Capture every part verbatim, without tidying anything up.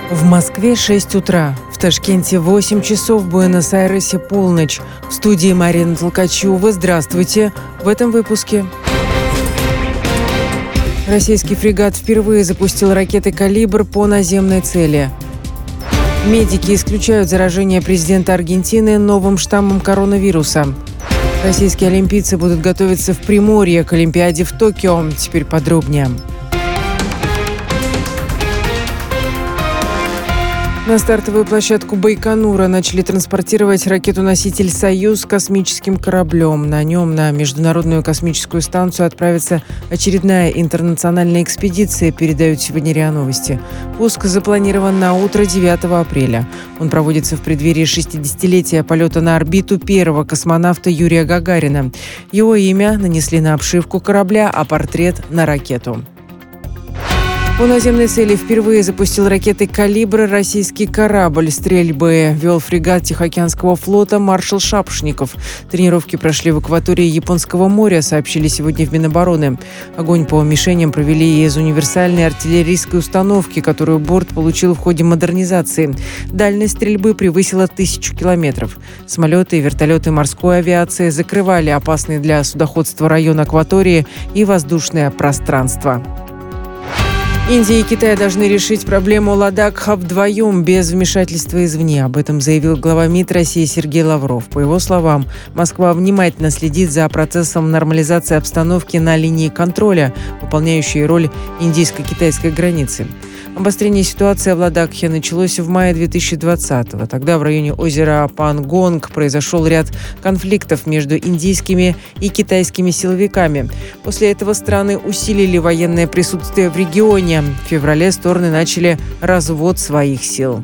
В Москве шесть утра, в Ташкенте восемь часов, в Буэнос-Айресе полночь. В студии Марина Толкачева. Здравствуйте. В этом выпуске. Российский фрегат впервые запустил ракеты «Калибр» по наземной цели. Медики исключают заражение президента Аргентины новым штаммом коронавируса. Российские олимпийцы будут готовиться в Приморье к Олимпиаде в Токио. Теперь подробнее. На стартовую площадку Байконура начали транспортировать ракету-носитель «Союз» космическим кораблем. На нем на Международную космическую станцию отправится очередная интернациональная экспедиция, передают сегодня РИА Новости. Пуск запланирован на утро девятого апреля. Он проводится в преддверии шестидесятилетия полета на орбиту первого космонавта Юрия Гагарина. Его имя нанесли на обшивку корабля, а портрет – на ракету. По наземной цели впервые запустил ракеты «Калибр» российский корабль. Стрельбы вел фрегат Тихоокеанского флота «Маршал Шапошников». Тренировки прошли в акватории Японского моря, сообщили сегодня в Минобороны. Огонь по мишеням провели из универсальной артиллерийской установки, которую борт получил в ходе модернизации. Дальность стрельбы превысила тысячу километров. Самолеты и вертолеты морской авиации закрывали опасный для судоходства район акватории и воздушное пространство. Индия и Китай должны решить проблему Ладакха вдвоем, без вмешательства извне. Об этом заявил глава МИД России Сергей Лавров. По его словам, Москва внимательно следит за процессом нормализации обстановки на линии контроля, выполняющей роль индийско-китайской границы. Обострение ситуации в Ладакхе началось в мае две тысячи двадцатого. Тогда в районе озера Пангонг произошел ряд конфликтов между индийскими и китайскими силовиками. После этого страны усилили военное присутствие в регионе. В феврале стороны начали развод своих сил.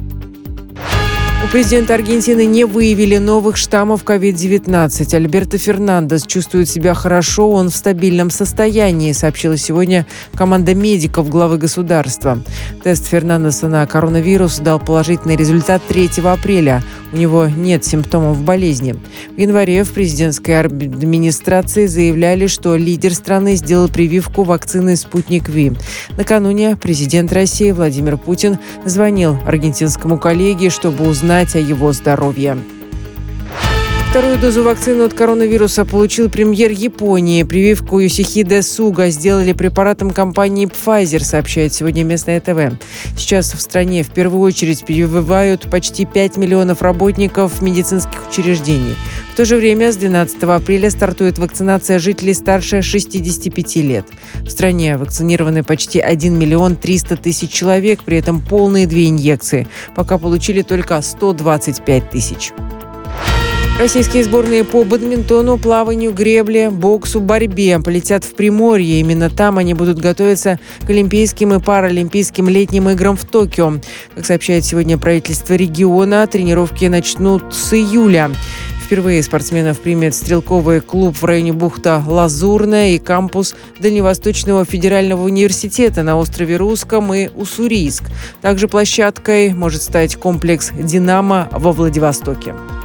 У президента Аргентины не выявили новых штаммов ковид девятнадцать. Альберто Фернандес чувствует себя хорошо, он в стабильном состоянии, сообщила сегодня команда медиков главы государства. Тест Фернандеса на коронавирус дал положительный результат третьего апреля. У него нет симптомов болезни. В январе в президентской администрации заявляли, что лидер страны сделал прививку вакцины «Спутник Ви». Накануне президент России Владимир Путин звонил аргентинскому коллеге, чтобы узнать о его здоровье. Вторую дозу вакцины от коронавируса получил премьер Японии. Прививку Йосихиде Суга сделали препаратом компании Pfizer, сообщает сегодня местное ТВ. Сейчас в стране в первую очередь прививают почти пять миллионов работников медицинских учреждений. В то же время с двенадцатого апреля стартует вакцинация жителей старше шестидесяти пяти лет. В стране вакцинированы почти один миллион триста тысяч человек, при этом полные две инъекции. Пока получили только сто двадцать пять тысяч. Российские сборные по бадминтону, плаванию, гребле, боксу, борьбе полетят в Приморье. Именно там они будут готовиться к Олимпийским и Паралимпийским летним играм в Токио. Как сообщает сегодня правительство региона, тренировки начнут с июля. Впервые спортсменов примет стрелковый клуб в районе бухта Лазурная и кампус Дальневосточного федерального университета на острове Русском и Уссурийск. Также площадкой может стать комплекс «Динамо» во Владивостоке.